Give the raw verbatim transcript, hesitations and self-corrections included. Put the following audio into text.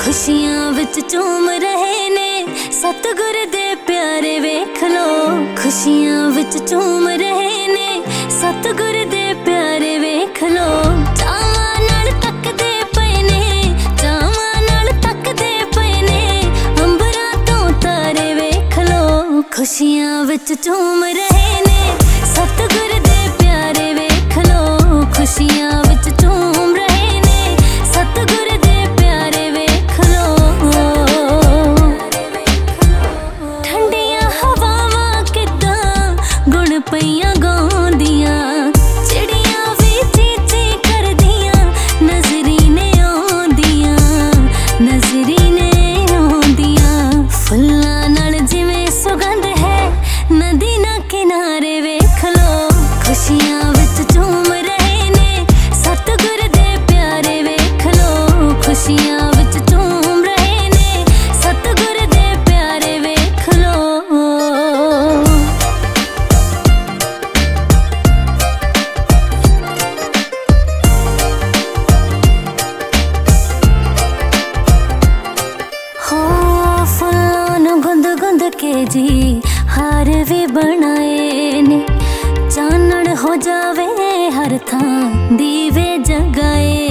खुशियां विच झूम रहे ने सतगुर दे प्यारे वेख लो। खुशियां विच झूम रहे ने सतगुर दे प्यारे वेख लो। चावां नाल तकदे पए ने, चावां नाल तकदे पए ने, अंबरां तों तारे वेख लो। खुशियां विच झूम रहे ने सतगुर दे प्यारे वेख लो। खुशियां विच झूम रहे ने सतगुर दे प्यारे वेख लो। ठंडियां हवावां किदां गुण पईयां गाउंदियां, चिड़ियां भी ची ची करदियां, नज़री ने आउंदियां, नज़री ने आउंदियां। फुल्लां नाल जिवें सुगंध है नदी ना किनारे वेख लो। खुशियां विच झूम रहे ने सतगुर दे प्यारे वेख लो। खुशियां विच झूम रहे ने सतगुर दे प्यारे वेख लो। हो फुल्लां नूं गुंद गुंद के जी हार भी बनाए ने, चानण हो जावे हर थां दीवे जगाए।